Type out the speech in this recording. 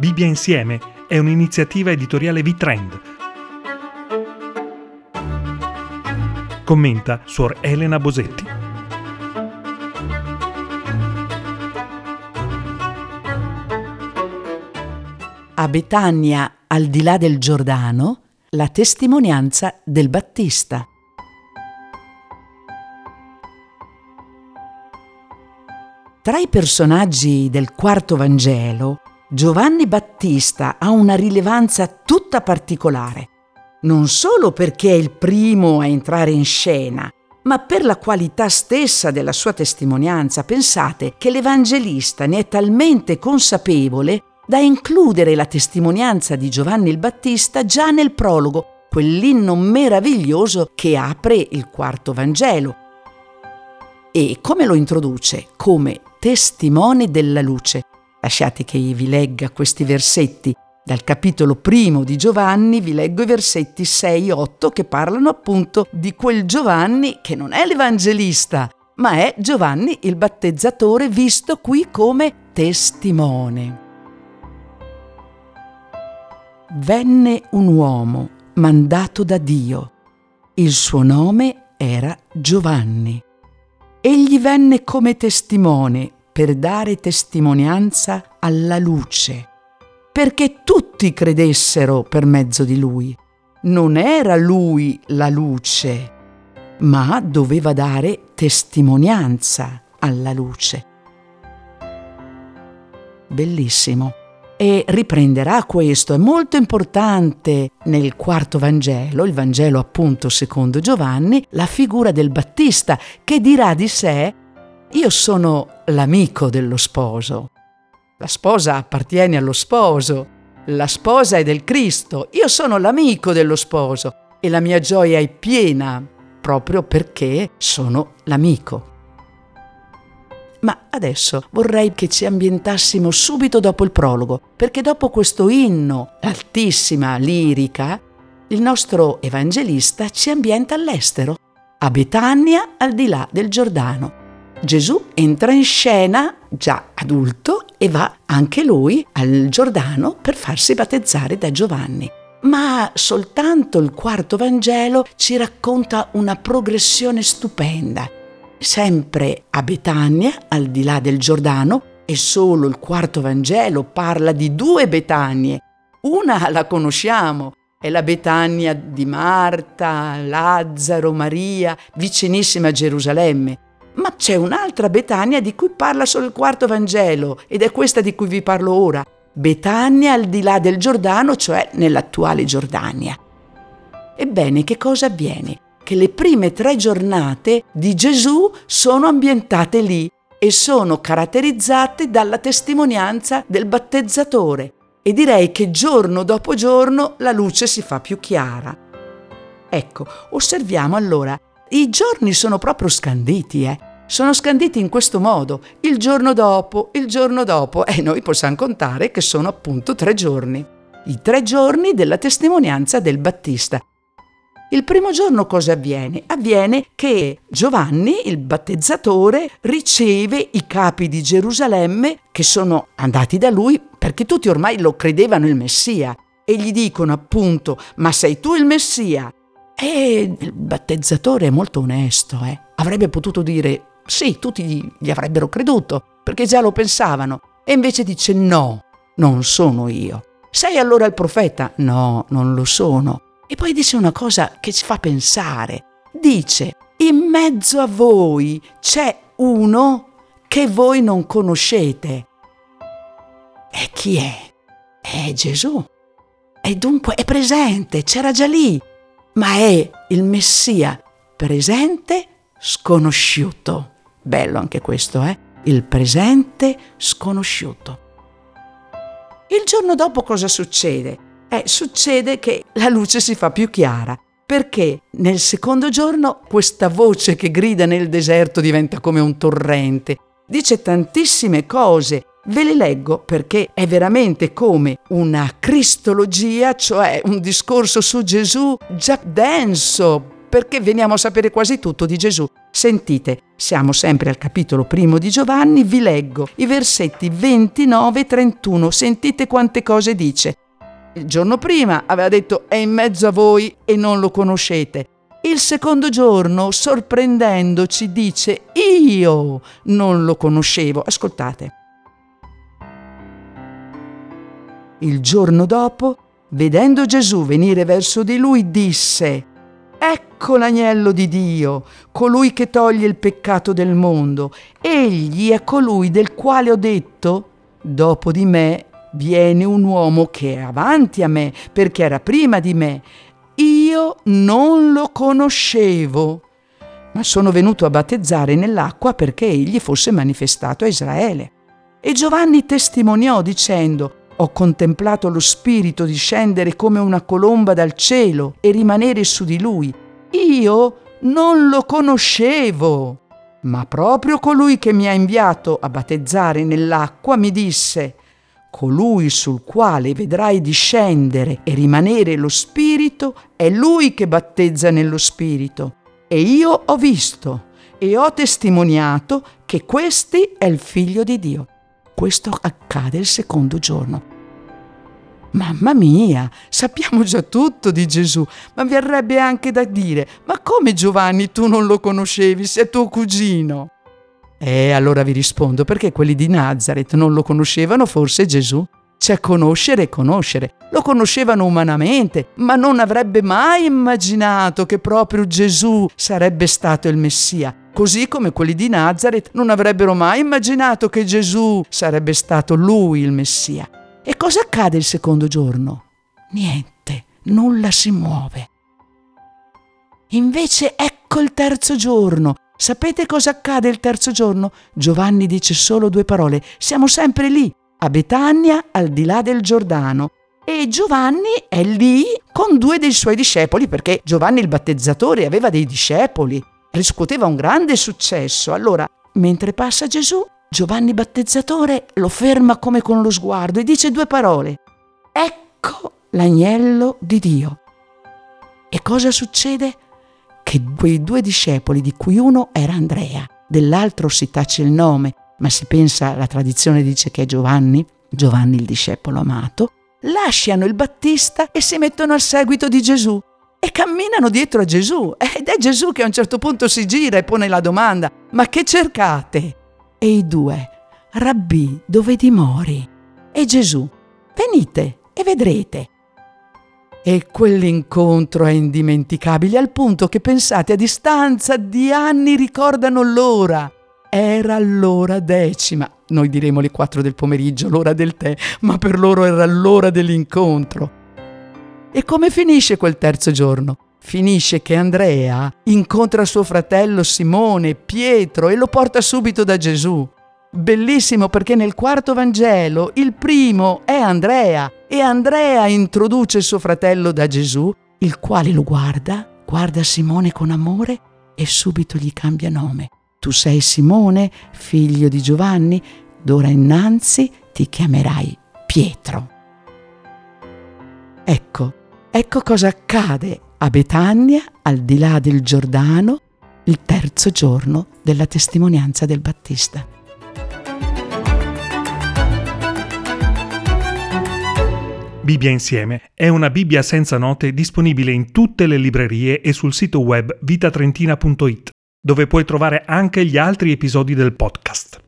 Bibbia Insieme è un'iniziativa editoriale V-Trend. Commenta Suor Elena Bosetti. A Betania, al di là del Giordano, la testimonianza del Battista. Tra i personaggi del quarto Vangelo, Giovanni Battista ha una rilevanza tutta particolare, non solo perché è il primo a entrare in scena, ma per la qualità stessa della sua testimonianza. Pensate che l'Evangelista ne è talmente consapevole da includere la testimonianza di Giovanni il Battista già nel prologo, quell'inno meraviglioso che apre il quarto Vangelo. E come lo introduce? Come testimone della luce. Lasciate che vi legga questi versetti. Dal capitolo primo di Giovanni vi leggo i versetti 6-8 che parlano appunto di quel Giovanni che non è l'Evangelista, ma è Giovanni il Battezzatore visto qui come testimone. Venne un uomo mandato da Dio. Il suo nome era Giovanni. Egli venne come testimone per dare testimonianza alla luce, perché tutti credessero per mezzo di lui. Non era lui la luce, ma doveva dare testimonianza alla luce. Bellissimo. E riprenderà questo, è molto importante nel quarto Vangelo, il Vangelo appunto secondo Giovanni, la figura del Battista che dirà di sé: io sono l'amico dello sposo. La sposa appartiene allo sposo, la sposa è del Cristo, io sono l'amico dello sposo e la mia gioia è piena proprio perché sono l'amico. Ma adesso vorrei che ci ambientassimo subito dopo il prologo, perché dopo questo inno, altissima lirica, il nostro evangelista ci ambienta all'estero, a Betania, al di là del Giordano. Gesù entra in scena già adulto e va anche lui al Giordano per farsi battezzare da Giovanni. Ma soltanto il quarto Vangelo ci racconta una progressione stupenda. Sempre a Betania, al di là del Giordano, e solo il quarto Vangelo parla di due Betanie. Una la conosciamo, è la Betania di Marta, Lazzaro, Maria, vicinissima a Gerusalemme. Ma c'è un'altra Betania di cui parla solo il quarto Vangelo, ed è questa di cui vi parlo ora. Betania al di là del Giordano, cioè nell'attuale Giordania. Ebbene, che cosa avviene? Che le prime 3 giornate di Gesù sono ambientate lì e sono caratterizzate dalla testimonianza del battezzatore. E direi che giorno dopo giorno la luce si fa più chiara. Ecco, osserviamo allora. I giorni sono proprio scanditi, Sono scanditi in questo modo, il giorno dopo, e noi possiamo contare che sono appunto 3 giorni. I 3 giorni della testimonianza del Battista. Il primo giorno cosa avviene? Avviene che Giovanni, il battezzatore, riceve i capi di Gerusalemme che sono andati da lui perché tutti ormai lo credevano il Messia e gli dicono appunto: ma sei tu il Messia? E il battezzatore è molto onesto, Avrebbe potuto dire sì, tutti gli avrebbero creduto perché già lo pensavano, e invece dice: no, non sono io. Sei allora il profeta? No, non lo sono. E poi dice una cosa che ci fa pensare. Dice: in mezzo a voi c'è uno che voi non conoscete. E chi è? È Gesù. E dunque è presente, c'era già lì. Ma è il Messia presente, sconosciuto. Bello anche questo, Il presente sconosciuto. Il giorno dopo cosa succede? Succede che la luce si fa più chiara, perché nel secondo giorno questa voce che grida nel deserto diventa come un torrente, dice tantissime cose. Ve le leggo perché è veramente come una cristologia, cioè un discorso su Gesù già denso, perché veniamo a sapere quasi tutto di Gesù. Sentite, siamo sempre al capitolo 1 di Giovanni, vi leggo i versetti 29 e 31. Sentite quante cose dice. Il giorno prima aveva detto: è in mezzo a voi e non lo conoscete. Il secondo giorno, sorprendendoci, dice: io non lo conoscevo. Ascoltate. Il giorno dopo, vedendo Gesù venire verso di lui, disse: ecco l'agnello di Dio, colui che toglie il peccato del mondo. Egli è colui del quale ho detto: dopo di me viene un uomo che è avanti a me, perché era prima di me. Io non lo conoscevo, ma sono venuto a battezzare nell'acqua perché egli fosse manifestato a Israele. E Giovanni testimoniò dicendo: ho contemplato lo Spirito discendere come una colomba dal cielo e rimanere su di lui. Io non lo conoscevo, ma proprio colui che mi ha inviato a battezzare nell'acqua mi disse: colui sul quale vedrai discendere e rimanere lo Spirito è lui che battezza nello Spirito. E io ho visto e ho testimoniato che questi è il Figlio di Dio. Questo accade il secondo giorno. Mamma mia, sappiamo già tutto di Gesù, ma verrebbe anche da dire: ma come Giovanni tu non lo conoscevi, se è tuo cugino? Allora vi rispondo, perché quelli di Nazaret non lo conoscevano forse Gesù? C'è conoscere e conoscere. Lo conoscevano umanamente, ma non avrebbe mai immaginato che proprio Gesù sarebbe stato il Messia. Così come quelli di Nazaret non avrebbero mai immaginato che Gesù sarebbe stato lui il Messia. E cosa accade il secondo giorno? Niente, nulla si muove. Invece ecco il terzo giorno. Sapete cosa accade il terzo giorno? Giovanni dice solo 2 parole. Siamo sempre lì, a Betania, al di là del Giordano. E Giovanni è lì con 2 dei suoi discepoli, perché Giovanni il battezzatore aveva dei discepoli, riscuoteva un grande successo. Allora, mentre passa Gesù, Giovanni battezzatore lo ferma come con lo sguardo e dice 2 parole: ecco l'agnello di Dio. E cosa succede? Che quei 2 discepoli, di cui uno era Andrea, dell'altro si tace il nome, ma si pensa, la tradizione dice che è Giovanni il discepolo amato, lasciano il Battista e si mettono al seguito di Gesù e camminano dietro a Gesù. Ed è Gesù che a un certo punto si gira e pone la domanda: ma che cercate? E i 2: Rabbì, dove dimori? E Gesù: venite e vedrete. E quell'incontro è indimenticabile, al punto che, pensate, a distanza di anni ricordano l'ora. Era l'ora 10, noi diremo le 4 del pomeriggio, l'ora del tè, ma per loro era l'ora dell'incontro. E come finisce quel terzo giorno? Finisce che Andrea incontra suo fratello Simone, Pietro, e lo porta subito da Gesù. Bellissimo, perché nel quarto Vangelo il primo è Andrea e Andrea introduce suo fratello da Gesù, il quale lo guarda Simone con amore e subito gli cambia nome. Tu sei Simone, figlio di Giovanni, d'ora innanzi ti chiamerai Pietro. Ecco cosa accade a Betania, al di là del Giordano, il terzo giorno della testimonianza del Battista. Bibbia Insieme è una Bibbia senza note disponibile in tutte le librerie e sul sito web vitatrentina.it, dove puoi trovare anche gli altri episodi del podcast.